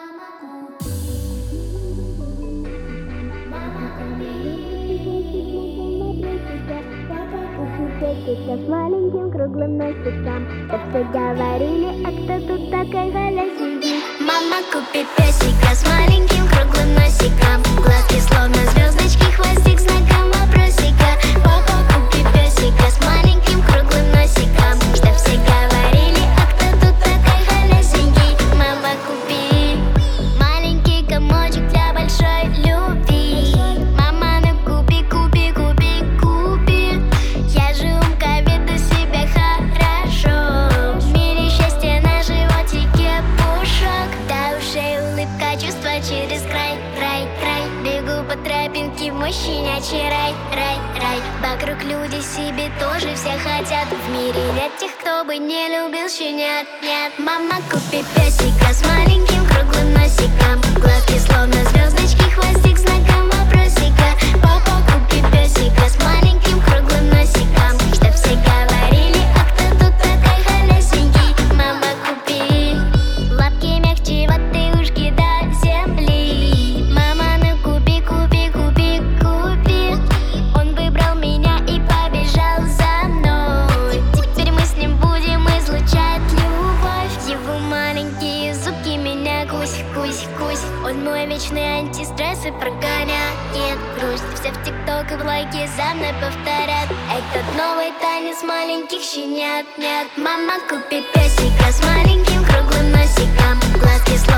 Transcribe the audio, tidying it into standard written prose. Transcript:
Мама купи, мама купи. Папа купи с маленьким круглым носиком. Так все говорили, а кто тут такой голосит? Мама купи песика с маленьким круглым носиком. Глазки словно звездочки, хвостик знаком вопросика. Папа купи песика с маленьким круглым носиком. Чтоб все говорили, а кто тут такой холесенький? Мама купи маленький комочек для большой любви. Мама, ну купи, купи, купи, купи. Я же умка, веду себя хорошо. В мире счастья на животике пушок. До ушей улыбка, чувства через край, край, край. Бегу по тропинке в мой щенячий рай, рай, рай. Вокруг люди себе тоже все хотят. В мире нет тех, кто бы не любил щенят, нет. Мама, купи песика с маленьким круглым носиком. Глазки словно звездочки, хвостик знаком вопросика. Папа, купи песика с маленьким круглым носиком. Чтоб все говорили, а кто тут такой холесенький? Мама, купи лапки мягче, вот и ушки до земли. Мама, ну купи, купи, купи, купи. Он выбрал меня и побежал за мной. Теперь мы с ним будем излучать любовь. Его маленькие зубки меня кусь, кусь, кусь. Он мой вечный антистресс и прогоняет грусть. Все в тикток и в лайки за мной повторят. Этот новый танец маленьких щенят, нет. Мама, купи песика с маленьким круглым носиком. Глазки